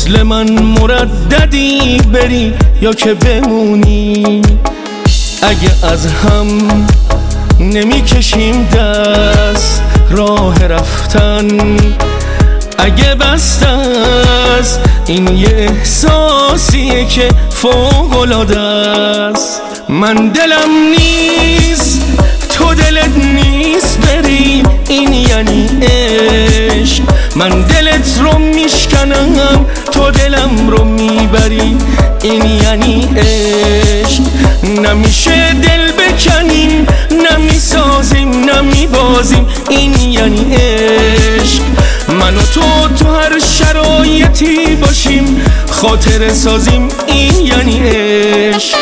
مثل من مرددی بری یا که بمونی. اگه از هم نمیکشیم دست راه رفتن، اگه بسته است این یه احساسیه که فوق‌العاده است. من دلم نیست تو دلت نیست بری، این یعنی عشق. من دلت رو میشکنم تو دلم رو میبری، این یعنی عشق. نمیشه دل بکنیم، نمیسازیم نمیبازیم، این یعنی عشق. من و تو هر شرایطی باشیم، خاطره سازیم، این یعنی عشق.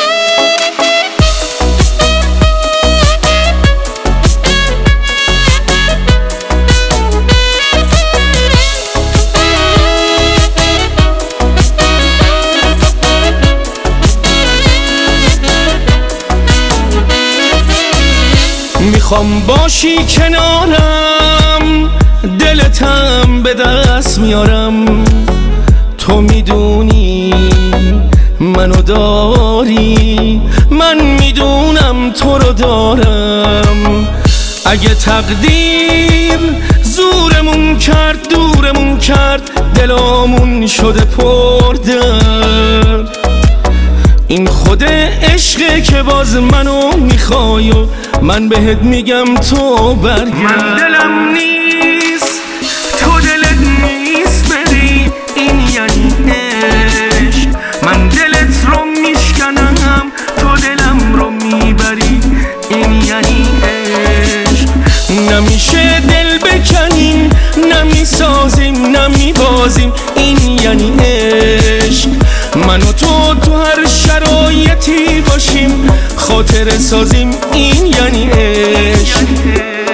میخوام باشی کنارم، دلتم به دست میارم. تو میدونی منو داری، من میدونم تو رو دارم. اگه تقدیر زورمون کرد دورمون کرد، دلامون شده پردرد. این خود عشقه که باز منو میخوای و من بهت میگم تو برگرد. من دلم نیست تو دلت نیست بری، این یعنی عشق. من دلت رو میشکنم تو دلم رو میبری، این یعنی عشق. نمیشه دل بکنیم، نمیسازیم نمیبازیم، این یعنی عشق. من و تو هر شرایطی باشیم، خاطره سازیم، این یعنی عشق.